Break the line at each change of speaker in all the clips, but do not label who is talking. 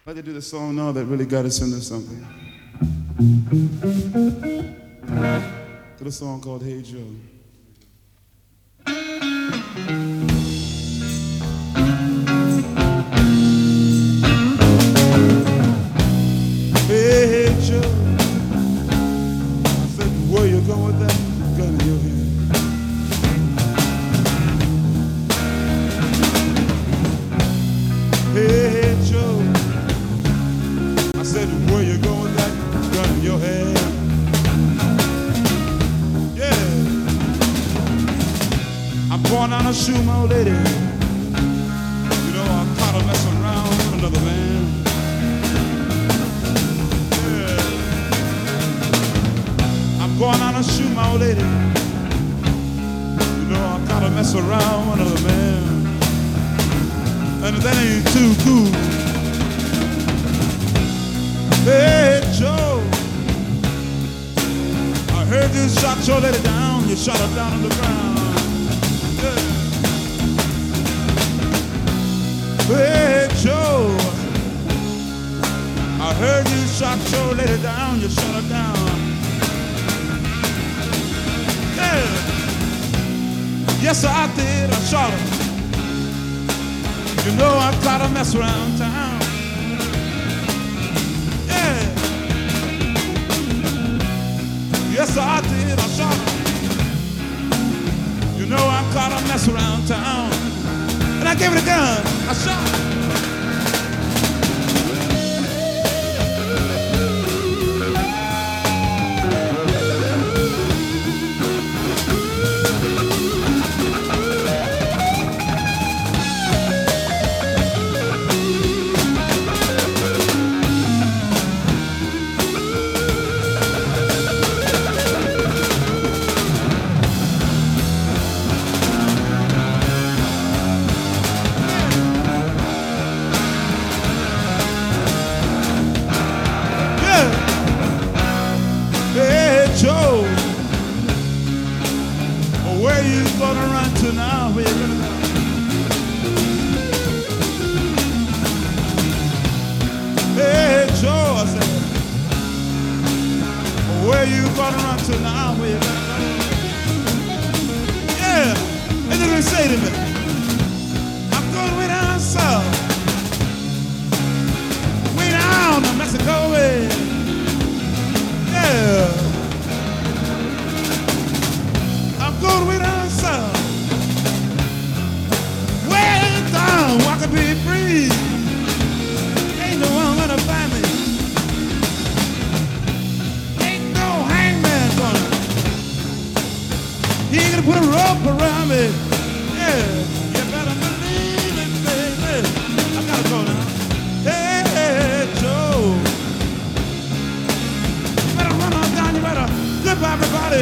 I'd like to do the song now that really got us into something. To the song called Hey Joe. Hey Joe, I said, where you going with that gun in your hand? Hey Joe, I said, where you going with that gun in your hand? Yeah, I'm going down to shoot my old lady. You know, I caught her messing around with another man. Going on and shoot my old lady. You know, I gotta mess around with another man. And that ain't too cool. Hey, Joe, I heard you shot your lady down. You shot her down on the ground. Yeah. Hey, Joe, I heard you shot your lady down. You shot her down. Yes, I did, I shot her. You know I caught her mess around town. Yeah. Yes, I did, I shot her. You know I caught her mess around town. And I gave it a gun, I shot her. Joe, where you gonna run to now? Where you gonna go? Hey Joe, I said, where you gonna run to now? Where you gonna go? Yeah, and then they say to me, I'm going way down south, way down to Mexico way. Yeah. Go way down south, way down, I can be free. Ain't no one gonna find me. Ain't no hangman gonna. He ain't gonna put a rope around me. Yeah, you better believe it, baby. I gotta go now. Hey, Joe, you better run on down. You better goodbye, everybody.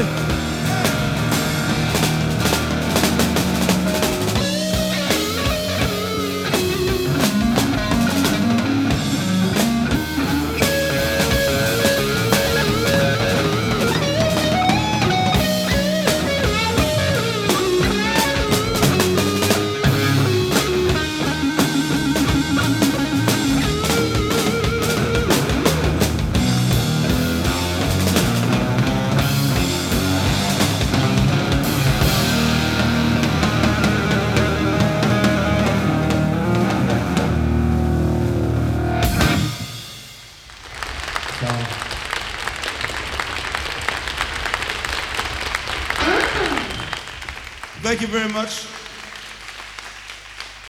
Thank you very much.